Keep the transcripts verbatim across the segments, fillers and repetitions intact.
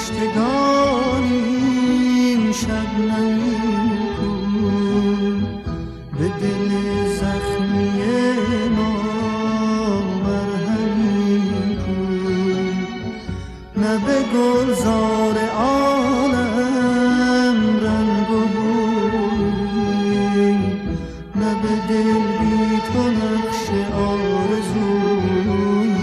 کشتگانیم شبنمی کن به دل زخمی ما مرهمی کن نه به گلزار عالم رنگ و بویی نه به دل بی تو نقش آرزویی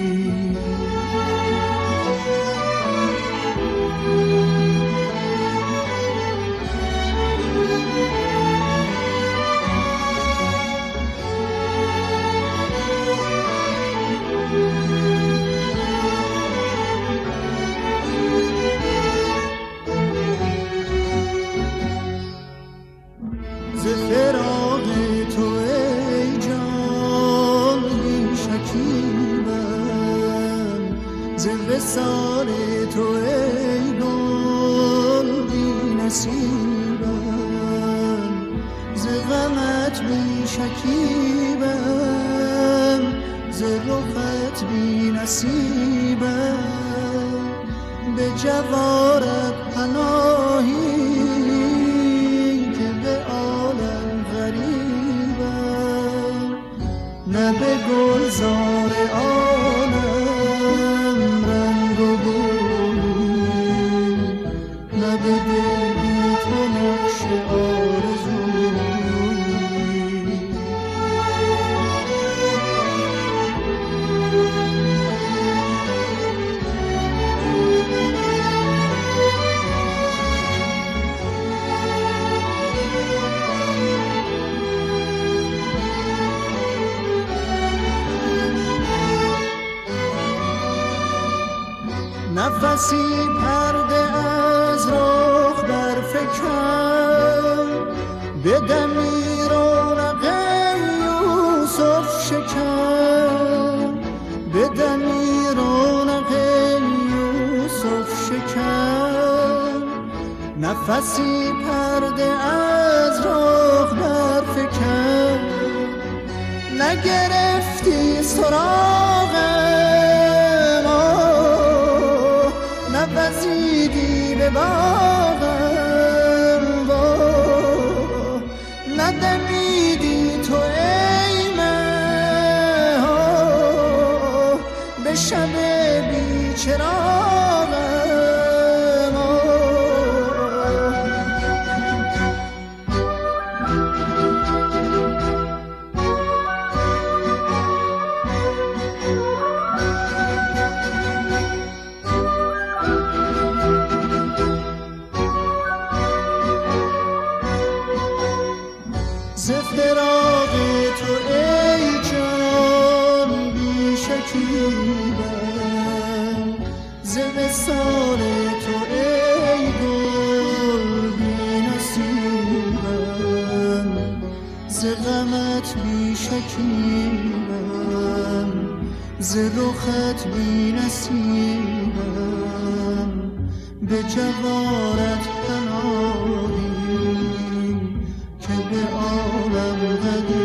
ز فراق تو ای جان بی شکیبم ز وصال تو ای گل بی نصیبم ز غمت بی شکیبم ز رخت بی نصیبم به جوارت پناهی نه به گلزار عالم رنگ و بویی نه به دل بی تو نقش آرزویی نفسی پرده از رخ برفکن بدمی رونق یوسف شکن بدمی رونق یوسف شکن نفسی پرده از رخ برفکن نگرفتی سراغم نوزیدی به باغم و ندمیدی تو ای مه به شب بی چراغم ز فراق تو ای جان بی شکیبم ز وصال تو ای گل بی نصیبم ز غمت بی شکیبم ز رخت بی نصیبم به جوارت پناهی که به عالم غریب